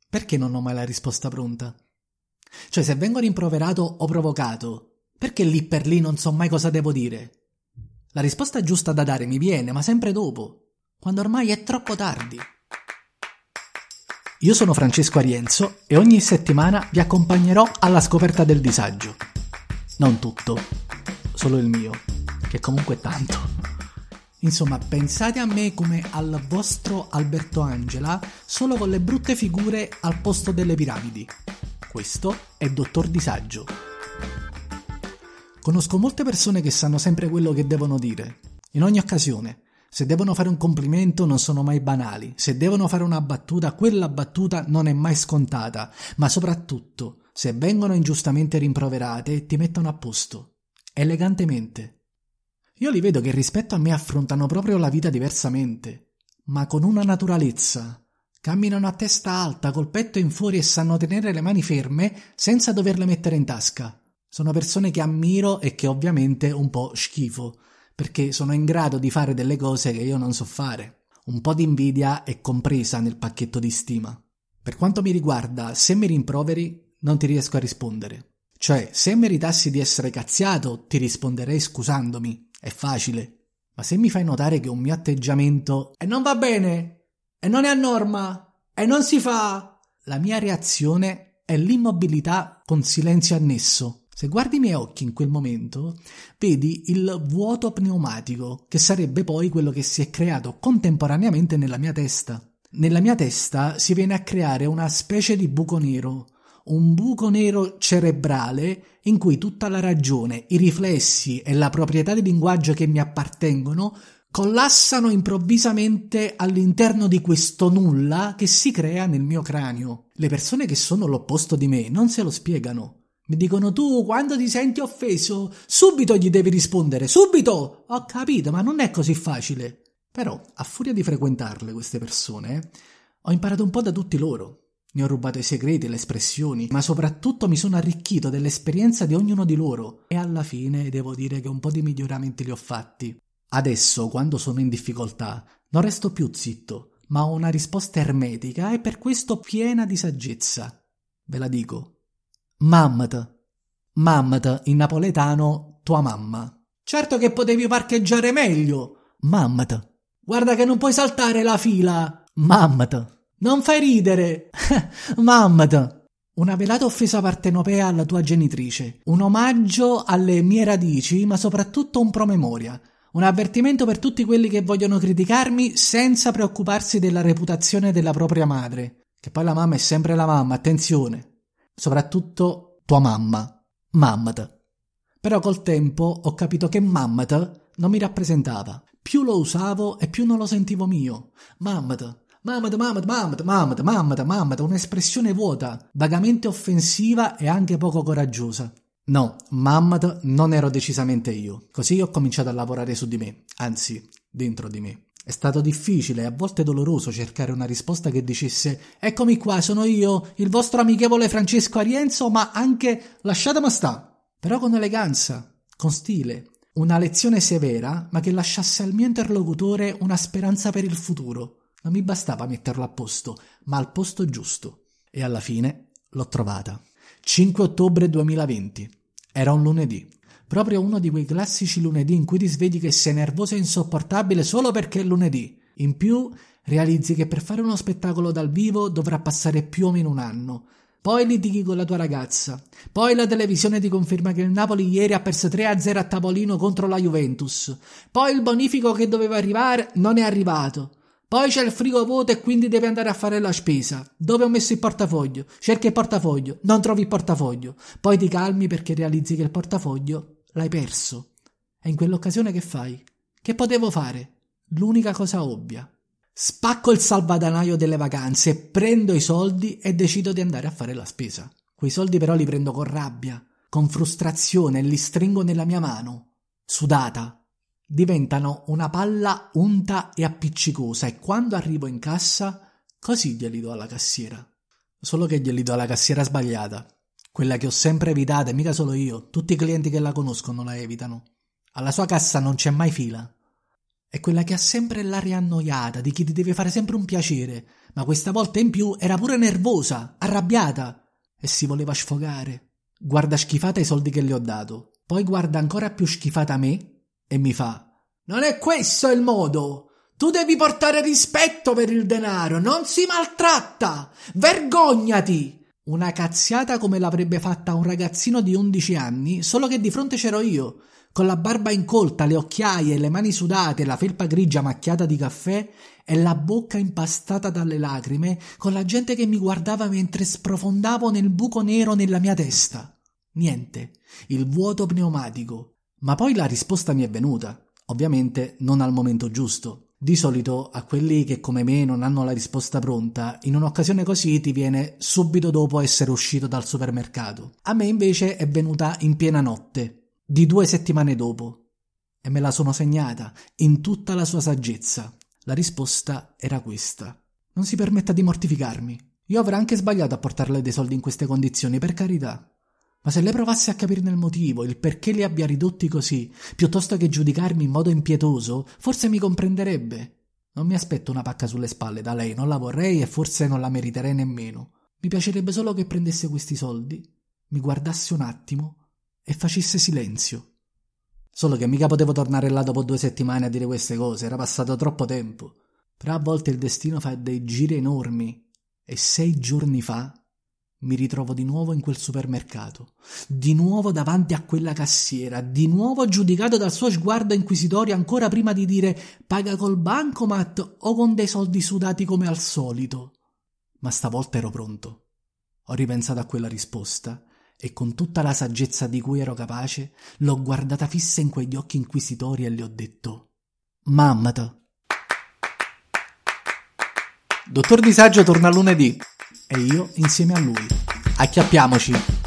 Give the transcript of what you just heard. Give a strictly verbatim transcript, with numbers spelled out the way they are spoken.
Perché non ho mai la risposta pronta? Cioè, se vengo rimproverato o provocato, perché lì per lì non so mai cosa devo dire? La risposta giusta da dare mi viene, ma sempre dopo, quando ormai è troppo tardi. Io sono Francesco Arienzo e ogni settimana vi accompagnerò alla scoperta del disagio. Non tutto, solo il mio, che comunque è tanto. Insomma, pensate a me come al vostro Alberto Angela, solo con le brutte figure al posto delle piramidi. Questo è Dottor Disagio. Conosco molte persone che sanno sempre quello che devono dire, in ogni occasione. Se devono fare un complimento non sono mai banali, se devono fare una battuta, quella battuta non è mai scontata, ma soprattutto, se vengono ingiustamente rimproverate, ti mettono a posto, elegantemente. Io li vedo che rispetto a me affrontano proprio la vita diversamente, ma con una naturalezza. Camminano a testa alta, col petto in fuori e sanno tenere le mani ferme senza doverle mettere in tasca. Sono persone che ammiro e che ovviamente un po' schifo, perché sono in grado di fare delle cose che io non so fare. Un po' di invidia è compresa nel pacchetto di stima. Per quanto mi riguarda, se mi rimproveri, non ti riesco a rispondere. Cioè, se meritassi di essere cazziato, ti risponderei scusandomi. È facile. Ma se mi fai notare che un mio atteggiamento e non va bene, e non è a norma, e non si fa, la mia reazione è l'immobilità con silenzio annesso. Se guardi i miei occhi in quel momento, vedi il vuoto pneumatico, che sarebbe poi quello che si è creato contemporaneamente nella mia testa. Nella mia testa si viene a creare una specie di buco nero, un buco nero cerebrale in cui tutta la ragione, i riflessi e la proprietà di linguaggio che mi appartengono collassano improvvisamente all'interno di questo nulla che si crea nel mio cranio. Le persone che sono l'opposto di me non se lo spiegano. Mi dicono: tu quando ti senti offeso subito gli devi rispondere, subito! Ho capito, ma non è così facile. Però, a furia di frequentarle queste persone, ho imparato un po' da tutti loro. Ne ho rubato i segreti, le espressioni, ma soprattutto mi sono arricchito dell'esperienza di ognuno di loro. E alla fine devo dire che un po' di miglioramenti li ho fatti. Adesso, quando sono in difficoltà, non resto più zitto, ma ho una risposta ermetica e per questo piena di saggezza. Ve la dico. Mammat. Mammat in napoletano tua mamma. Certo che potevi parcheggiare meglio. Mammat. Guarda che non puoi saltare la fila. Mammat. Non fai ridere. Mammat. Una velata offesa partenopea alla tua genitrice. Un omaggio alle mie radici, ma soprattutto un promemoria. Un avvertimento per tutti quelli che vogliono criticarmi senza preoccuparsi della reputazione della propria madre. Che poi la mamma è sempre la mamma, attenzione. Soprattutto tua mamma, Mammat. Però col tempo ho capito che Mammat non mi rappresentava. Più lo usavo e più non lo sentivo mio. Mammat, Mammat, Mammat, Mammat, Mammat, Mammat, Mammat, un'espressione vuota, vagamente offensiva e anche poco coraggiosa. No, Mammat non ero decisamente io. Così ho cominciato a lavorare su di me, anzi, dentro di me. È stato difficile e a volte doloroso cercare una risposta che dicesse: eccomi qua, sono io, il vostro amichevole Francesco Arienzo, ma anche lasciatemi sta. Però con eleganza, con stile. Una lezione severa, ma che lasciasse al mio interlocutore una speranza per il futuro. Non mi bastava metterlo a posto, ma al posto giusto. E alla fine l'ho trovata. cinque ottobre duemilaventi. Era un lunedì. Proprio uno di quei classici lunedì in cui ti svegli che sei nervoso e insopportabile solo perché è lunedì. In più, realizzi che per fare uno spettacolo dal vivo dovrà passare più o meno un anno. Poi litighi con la tua ragazza. Poi la televisione ti conferma che il Napoli ieri ha perso tre a zero a tavolino contro la Juventus. Poi il bonifico che doveva arrivare non è arrivato. Poi c'è il frigo vuoto e quindi devi andare a fare la spesa. Dove ho messo il portafoglio? Cerchi il portafoglio, non trovi il portafoglio. Poi ti calmi perché realizzi che il portafoglio l'hai perso. E in quell'occasione che fai? Che potevo fare? L'unica cosa ovvia. Spacco il salvadanaio delle vacanze, prendo i soldi e decido di andare a fare la spesa. Quei soldi però li prendo con rabbia, con frustrazione e li stringo nella mia mano, sudata. Diventano una palla unta e appiccicosa e quando arrivo in cassa, così glieli do alla cassiera. Solo che glieli do alla cassiera sbagliata. Quella che ho sempre evitato, e mica solo io, tutti i clienti che la conoscono la evitano. Alla sua cassa non c'è mai fila. È quella che ha sempre l'aria annoiata, di chi ti deve fare sempre un piacere, ma questa volta in più era pure nervosa, arrabbiata, e si voleva sfogare. Guarda schifata i soldi che le ho dato, poi guarda ancora più schifata me e mi fa: non è questo il modo! Tu devi portare rispetto per il denaro, non si maltratta! Vergognati! Una cazziata come l'avrebbe fatta un ragazzino di undici anni, solo che di fronte c'ero io, con la barba incolta, le occhiaie, le mani sudate, la felpa grigia macchiata di caffè e la bocca impastata dalle lacrime, con la gente che mi guardava mentre sprofondavo nel buco nero nella mia testa. Niente, il vuoto pneumatico. Ma poi la risposta mi è venuta, ovviamente non al momento giusto. Di solito a quelli che come me non hanno la risposta pronta, in un'occasione così ti viene subito dopo essere uscito dal supermercato. A me invece è venuta in piena notte, di due settimane dopo, e me la sono segnata in tutta la sua saggezza. La risposta era questa: non si permetta di mortificarmi. Io avrei anche sbagliato a portarle dei soldi in queste condizioni, per carità. Ma se lei provasse a capirne il motivo, il perché li abbia ridotti così, piuttosto che giudicarmi in modo impietoso, forse mi comprenderebbe. Non mi aspetto una pacca sulle spalle da lei, non la vorrei e forse non la meriterei nemmeno. Mi piacerebbe solo che prendesse questi soldi, mi guardasse un attimo e facesse silenzio. Solo che mica potevo tornare là dopo due settimane a dire queste cose, era passato troppo tempo. Però a volte il destino fa dei giri enormi e sei giorni fa mi ritrovo di nuovo in quel supermercato, di nuovo davanti a quella cassiera, di nuovo giudicato dal suo sguardo inquisitorio ancora prima di dire paga col bancomat o con dei soldi sudati come al solito. Ma stavolta ero pronto. Ho ripensato a quella risposta e con tutta la saggezza di cui ero capace l'ho guardata fissa in quegli occhi inquisitori e le ho detto: mammata. Dottor Disagio torna lunedì. E io insieme a lui. Acchiappiamoci.